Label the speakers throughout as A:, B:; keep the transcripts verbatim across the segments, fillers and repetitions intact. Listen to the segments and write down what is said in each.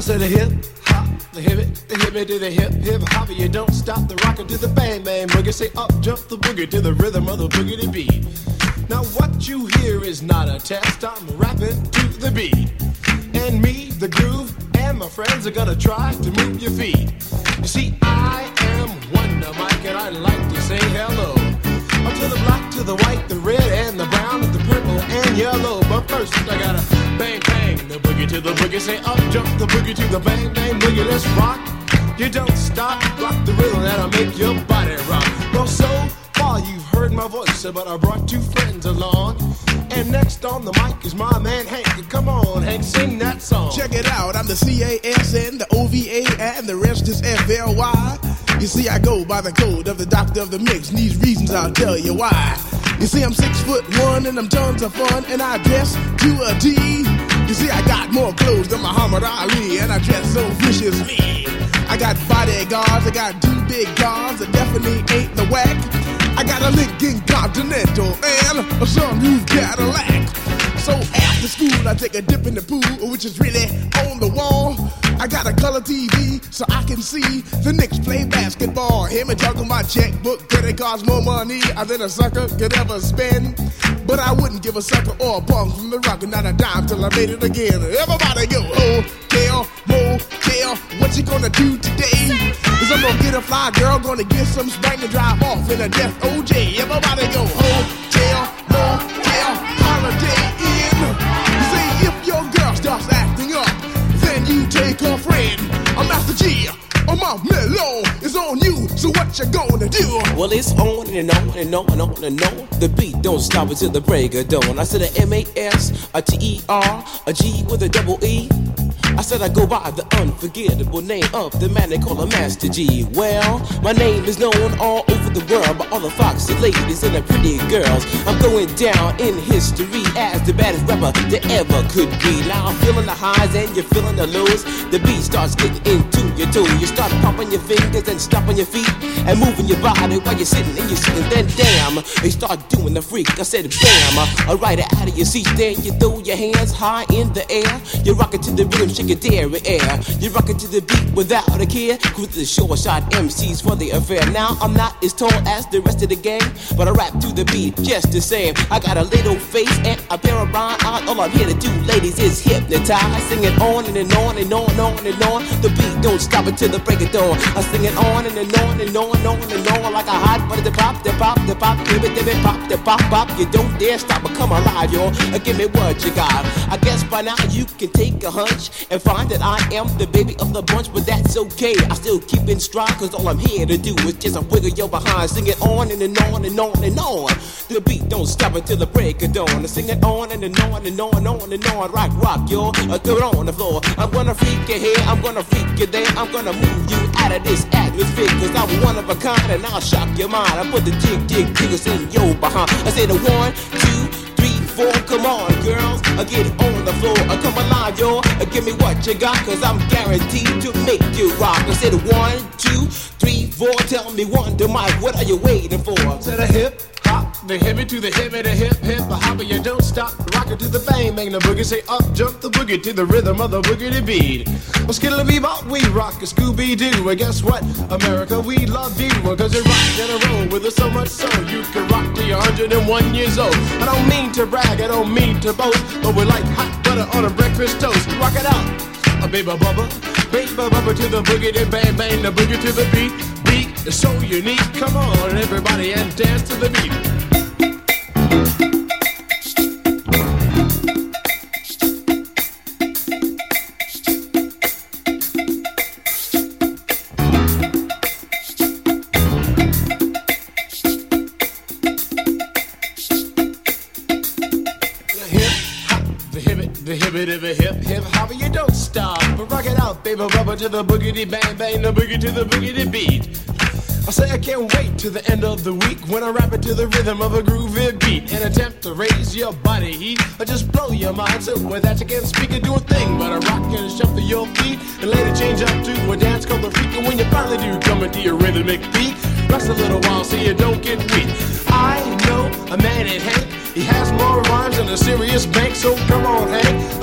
A: said the hip hop, the hip it, the hip it to the hip hip hop. You don't stop the rockin' to the bang bang boogie. Say up jump the boogie to the rhythm of the boogie beat. Now what you hear is not a test. I'm rapping to the beat, and me, the groove, and my friends are gonna try to move your feet. You see, I am Wonder Mike, and I like to say hello up to the black, to the white, the red, and the brown, and the purple and yellow. But first I gotta bang bang the boogie to the boogie. Say up jump the boogie to the bang bang boogie. Let's rock. You don't stop, rock the rhythm that'll make your body rock. Well, so far you've heard my voice, but I brought two friends along. And next on the mic is my man Hank. Come on, Hank, sing that song.
B: Check it out, I'm the C A S N, the O V A, and the rest is F L Y. You see, I go by the code of the doctor of the mix, and these reasons I'll tell you why. You see, I'm six foot one, and I'm tons of fun, and I dress to a T. You see, I got more clothes than Muhammad Ali, and I dress so viciously. I got bodyguards, I got two big cars that definitely ain't the whack. I got a Lincoln Continental and a sunroof Cadillac. So after school, I take a dip in the pool, which is really on the wall. I got a color T V so I can see the Knicks play basketball. Him and juggle my checkbook, cause it costs more money than a sucker could ever spend. But I wouldn't give a sucker or a punk from the rock, not a dime till I made it again. Everybody go, hotel, motel, what you gonna do today? Cause I'm gonna get a fly girl, gonna get some spank and drive off in a death O J. Everybody go, hotel, motel, holiday inn. See, if your girl starts acting up, then you take her friend. I'm Master G, or my mellow is on you, so what you gonna do?
C: Well, it's on and on and on and on and on. The beat don't stop until the break of dawn. I said a M A S, a T E R, a G with a double E. I said I go by the unforgettable name of the man they call a Master G. Well, my name is known all over the world by all the foxy ladies and the pretty girls. I'm going down in history as the baddest rapper that ever could be. Now I'm feeling the highs and you're feeling the lows. The beat starts getting into your toe. You start popping your fingers and stomping your feet and moving your body while you're sitting and you're sitting. Then damn, they start doing the freak. I said bam, I ride it out of your seat. Then you throw your hands high in the air. You rock it to the rhythm, shake your dairy air. You rock it to the beat without a care. Cruise the short shot M Cs for the affair. Now I'm not as tall as the rest of the gang, but I rap to the beat just the same. I got a little face and a pair of rhyme eyes. All I'm here to do, ladies, is hypnotize. Sing it on and, and on and on and on and on. The beat don't stop until the break of dawn. I sing it on and, and on and on and on and on like a hot butter. The pop, the pop, the pop, give it, give it, pop, the pop, pop. You don't dare stop or come alive, yo. Give me what you got. I guess by now you can take a hunch and find that I am the baby of the bunch, but that's okay. I still keep in stride, cause all I'm here to do is just a wiggle your behind. Sing it on and, and on and on and on. The beat don't stop until the break of dawn. I sing it on and, and on and on and on and on. Rock, rock, yo. Uh, throw it on the floor. I'm gonna freak you here, I'm gonna freak you there. I'm gonna move you out of this atmosphere, cause I'm one of a kind and I'll shock your mind. I put the jig, jig, jiggles in your behind. I say the one, two, three, four. Come on, girls, I get it on the floor. I come alive, yo. I give me what you got, cause I'm guaranteed to make you rock. I said one, two, three, four. Tell me Wonder Mike, what are you waiting for?
A: To the hip hop, the hippie to the hippie, the hip hip, the hopper. You don't stop, rock it to the bang bang the boogie. Say up jump the boogie to the rhythm of the boogie beat. Well, skittle bebop, we rock a Scooby Doo. And guess what, America, we love you, cause you rock in a row with us so much so you can rock till you're one hundred and one years old. I don't mean to brag, I don't mean to boast, but we're like hot butter on a breakfast toast. Rock it out, a baby bubba, baby bubba to the boogie, then bang bang the boogie to the beat. Beat is so unique. Come on, everybody, and dance to the beat. The hippie to the hip hip hopper, you don't stop, but rock it out, baby rubber to the boogity bang bang, the boogie to the boogity beat. I say I can't wait to the end of the week when I rap it to the rhythm of a groovy beat and attempt to raise your body heat or just blow your mind. So with that you can't speak and do a thing but I rock and shuffle your feet and later change up to a dance called the freak. And when you finally do come into your rhythmic beat, rest a little while so you don't get weak. I know a man in Hank. He has more rhymes than a serious bank, so come on, Hank.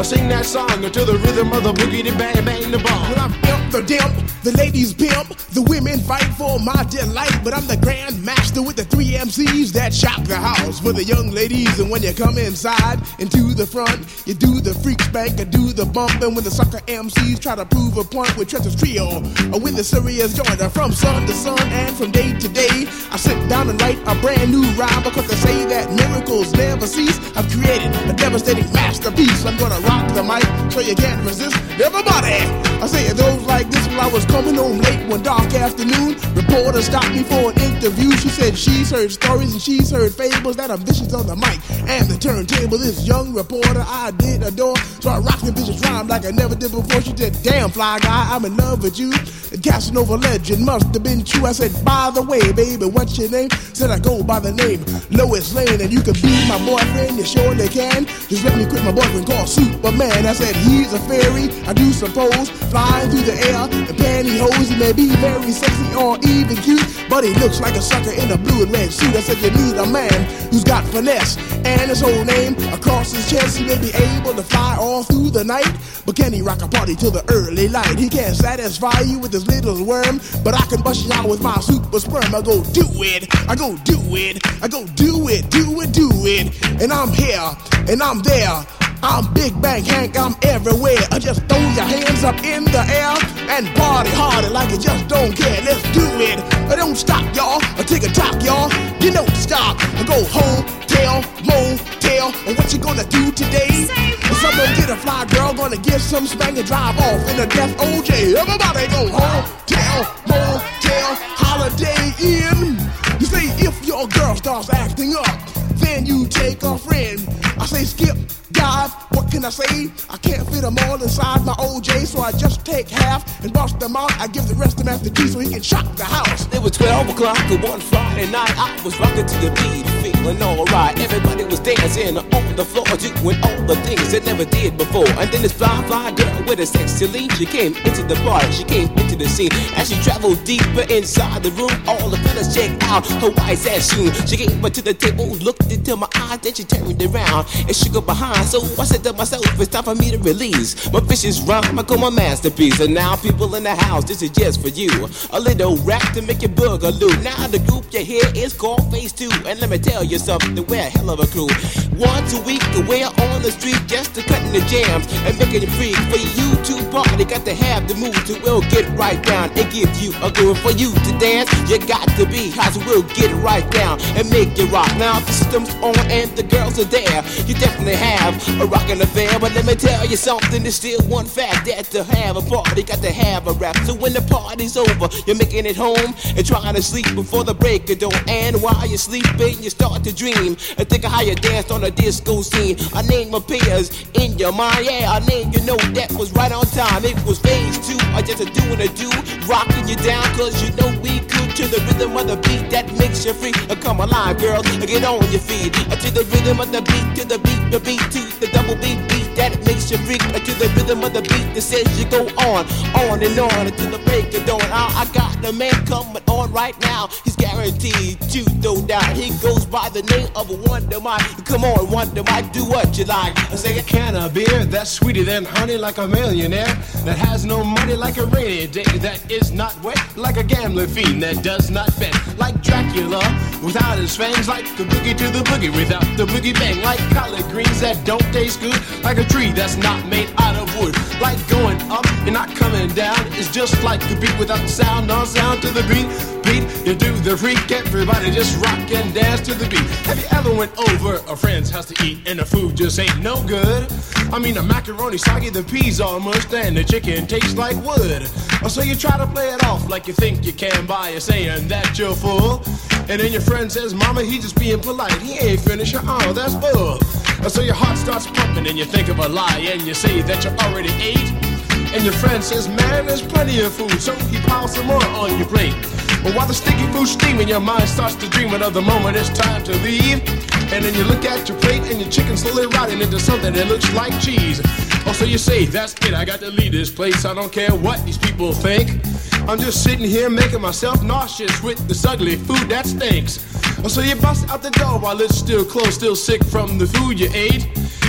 A: sing that song to the rhythm of the boogie, the bang, bang, the bong.
B: Well, I'm imp the dimp, the ladies pimp, the women fight for my delight. But I'm the grand master with the three M Cs that shock the house for the young ladies. And when you come inside into the front, you do the freak spank, or do the bump. And when the sucker M Cs try to prove a point with Trent's Trio, or with the serious joiner, from sun to sun and from day to day, I sit down and write a brand new rhyme, because they say that miracles never cease. I've created a devastating masterpiece. I'm gonna rock the mic so you can't resist. Everybody, I say it goes like this. While I was coming home late one dark afternoon, reporter stopped me for an interview. She said she's heard stories and she's heard fables that I'm vicious on the mic and the turntable. This young reporter I did adore, so I rocked the vicious rhyme like I never did before. She said, damn fly guy, I'm in love with you. And Casanova legend must have been true. I said, by the way, baby, what's your name? Said I go by the name Lois Lane, and you can be my boyfriend, you surely can. Just let me quit my boyfriend called Superman. I said, he's a fairy, I do suppose, flying through the air in pantyhose. He may be very sexy or even cute, but he looks like a sucker in a blue and red suit. I said, you need a man who's got finesse, and his whole name across his chest. He may be able to fly all through the night, but can he rock a party till the early light? He can't satisfy you with his little worm, but I can bust you out with my super sperm. I go do it, I go do it, I go do it, do it, do it. And I'm here, and I'm there, I'm Big Bang Hank, I'm everywhere. I just throw your hands up in the air and party harder like you just don't care. Let's do it. I don't stop, y'all. I take a talk, y'all. You don't stop. I go hotel, motel. And what you gonna do today? If someone get a fly girl, gonna get some spank and drive off in a death O J. Everybody go hotel, motel, Holiday Inn. You say if your girl starts acting up, then you take a friend. I say skip, dive, what can I say? I can't fit them all inside my O J, so I just take half and bust them out. I give the rest to Master G so he can shock the house.
C: It was twelve o'clock on one Friday night. I was rocking to the beat, feeling alright. Everybody was dancing on the floor, doing all the things they never did before. And then this fly, fly girl with a sexy lean, she came into the party, she came into the scene. As she traveled deeper inside the room, all the fellas checked out her white ass shoe. She came up to the table, looked into my eyes, then she turned around and shook her behind. So I said to myself, it's time for me to release my vicious rhyme, I call my masterpiece. And now people in the house, this is just for you, a little rap to make you boogaloo. Now the group you hear is called Phase Two, and let me tell you something, we're a hell of a crew. Once a week we're on the street just to cutting the jams and making it free for you to party. Got to have the mood to we'll get right down and give you a groove. For you to dance, you got to be hot, so we'll get it right down and make it rock. Now the system's on and the girls are there, you definitely have a rockin' affair. But let me tell you something, there's still one fact, that to have a party, got to have a rap. So when the party's over, you're making it home and trying to sleep before the break of dawn. And while you're sleeping, you start to dream and think of how you danced on a disco scene. A name appears in your mind, yeah, a name you know that was right on time. It was Phase Two, or just a doing a do, rocking you down, cause you know we could, to the rhythm of the beat that makes you free. Uh, come alive, girls, get on your feet, uh, to the rhythm of the beat, to the beat, the beat, to the double beat, beat that makes you freak, uh, to the rhythm of the beat that says you go on, on and on until the break of dawn. I, I got the man coming on right now, he's guaranteed to throw down. He goes by the name of Wonder Mike. Come on, Wonder Mike, do what you like.
A: I say a can of beer that's sweeter than honey, like a millionaire that has no money, like a rainy day that is not wet, like a gambling fiend that does not bet, like Dracula without his fangs, like the boogie to the boogie without the boogie bang, like collard greens that don't taste good, like a tree that's not made out of wood, like going up and not coming down. It's just like the beat without the sound, no sound to the beat. Beat, you do the freak, everybody just rock and dance to the beat. Have you ever went over a friend's house to eat and the food just ain't no good? I mean the macaroni soggy, the peas all mushed, and the chicken tastes like wood. So you try to play it off like you think you can by you saying that you're full, and then your friend says, mama, he just being polite, he ain't finished. Oh, that's full. So your heart starts pumping and you think of a lie and you say that you already ate, and your friend says, man, there's plenty of food, so he piles some more on your plate. But while the sticky food's steaming, your mind starts to dream of the moment it's time to leave. And then you look at your plate and your chicken slowly rotting into something that looks like cheese. Oh, so you say, that's it, I got to leave this place, I don't care what these people think. I'm just sitting here making myself nauseous with this ugly food that stinks. Oh, so you bust out the door while it's still closed, still sick from the food you ate.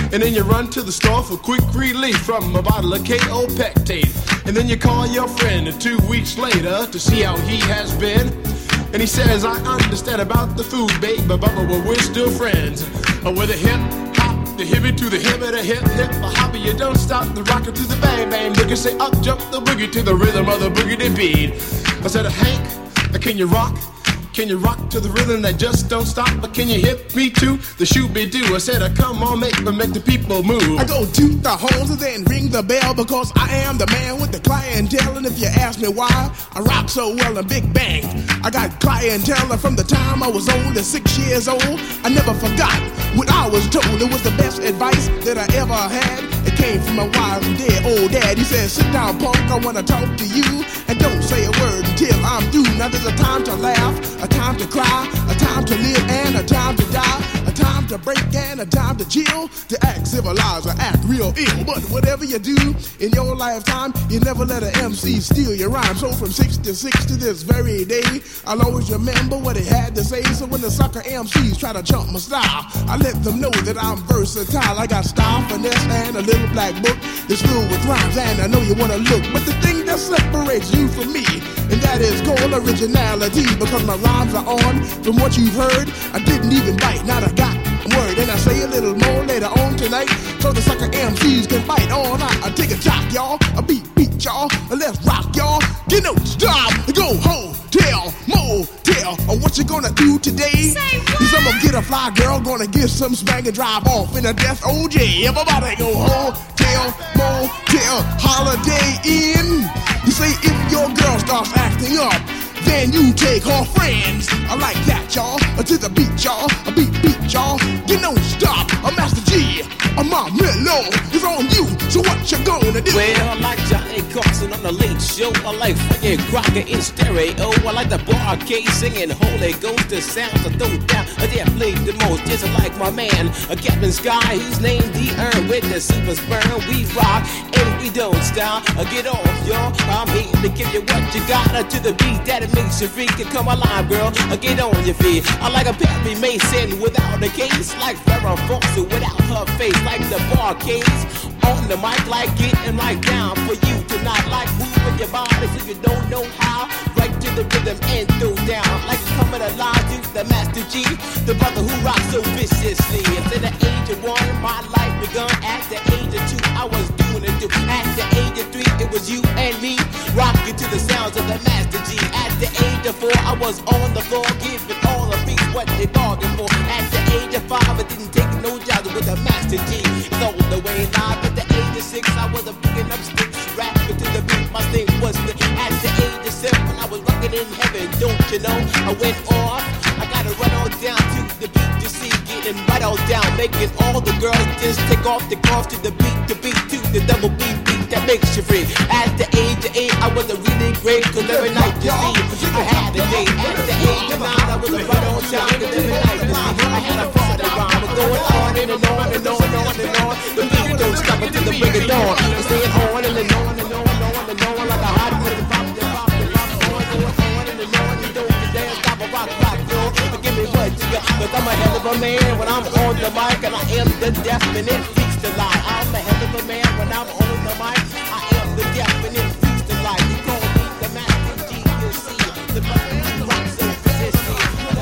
A: And then you run to the store for quick relief from a bottle of K O Pectate. And then you call your friend two weeks later to see how he has been. And he says, I understand about the food, babe, but well, we're still friends. Uh, with a hip hop, the hippie to the hip, the hip hip, the hobby, you don't stop the rocker to the bang bang boogie. Say up jump the boogie to the rhythm of the boogie beat. I said, Hank, can you rock? Can you rock to the rhythm that just don't stop? But can you hit me to the shooby-doo? I said, come on, make me make the people move.
B: I go toot the horns and then ring the bell because I am the man with the clientele. And if you ask me why I rock so well in Big Bang, I got clientele from the time I was only six years old. I never forgot what I was told. It was the best advice that I ever had. It came from my wise and dead old dad. He said, sit down, punk, I want to talk to you. And don't say a word until I'm through. Now there's a time to laugh, a time to cry, a time to live and a time to die, a time to break and a time to chill, to act civilized or act real ill. But whatever you do in your lifetime, you never let an M C steal your rhyme. So from sixty-six to this very day, I'll always remember what he had to say. So when the sucker M Cs try to jump my style, I let them know that I'm versatile. I got style, finesse, and a little black book that's filled with rhymes, and I know you wanna look. But the thing that separates you from me, and that is called originality, because my rhymes are on from what you've heard. I didn't even bite, not a got word, and I say a little more later on tonight, so the sucker M Cs can bite on. I, I take a jock, y'all, a beat, beat, y'all, let's rock, y'all. Get no stop, go home, tell, motel, or what you gonna do today?
D: Say what?
B: Cause I'm gonna get a fly girl, gonna get some spank and drive off in a death O J. Everybody go home, tell, motel, Holiday Inn. You say if your girl starts acting up, then you take her friends. I like that, y'all. To the beat, y'all. A beat, beat, y'all. You don't stop. A Master G. A my mellow is on you. So what you gonna do?
C: Well, I like Johnny Carson on the Late Show. I like Frankie Crocker in stereo. I like the bar arcade singing Holy Ghost. The sounds I throw down. I dare play the most. Just like my man, a Captain Sky, who's named the Earn with the super sperm. We rock and we don't stop. Uh, get off, y'all. I'm here to give you what you got uh, to the beat that it makes you freak. Come alive, girl. Uh, get on your feet. I like a Perry Mason without a case. Like Farrah Fawcett without her face. Like the bar case on the mic, like getting right down for you tonight. Like moving your body so you don't know how. Right to the rhythm and throw down. Like coming alive to the Master G, the brother who rocks so viciously. At the age of one, my life begun. At the age of two, I was doing it too. At the age of three, it was you and me rocking to the sounds of the Master G. At the age of four, I was on the floor giving all the beats what they bargained for. At the age of five, I didn't take no jobs with the Master G. It's all the way live. At the age of six, I was a picking up sticks, rapping to the beat. My thing was the. At the age of seven, I was rocking in heaven. Don't you know? I went off. I gotta run on down to the beat to see, getting right on down, making all the girls just take off the cross to the beat, the beat to the double beat beat that makes you free. At the age of eight, I was a really great, cause every night you see, I had a date. At the age of nine, I was a right on time, cause every night you see, I had a party rhyme. We're going on and on and on and on and on. The beat don't stop until the break of dawn. We're staying on and on and on and on and on like a hot minute pop, pop, pop, on, on, on and on and don't you dare stop a rock, rock, yo. Give me what you got, cause I'm a hell of a man when I'm on the mic, and I am the definite freaks to lie. I'm a hell of a man when I'm on the mic. I am the definite freaks to lie. You call me the Master G, you see the brother who rocks so persistent.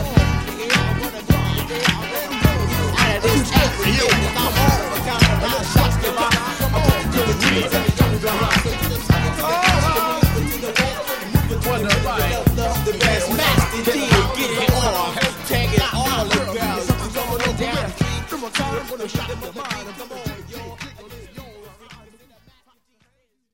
C: I wanna go there, I wanna go out of this every day, cause I'm all the kind of rock shots to rock. I want to do it to the young rock. The best Master G, get it on, tagging all the girls. Going down, come on, come on,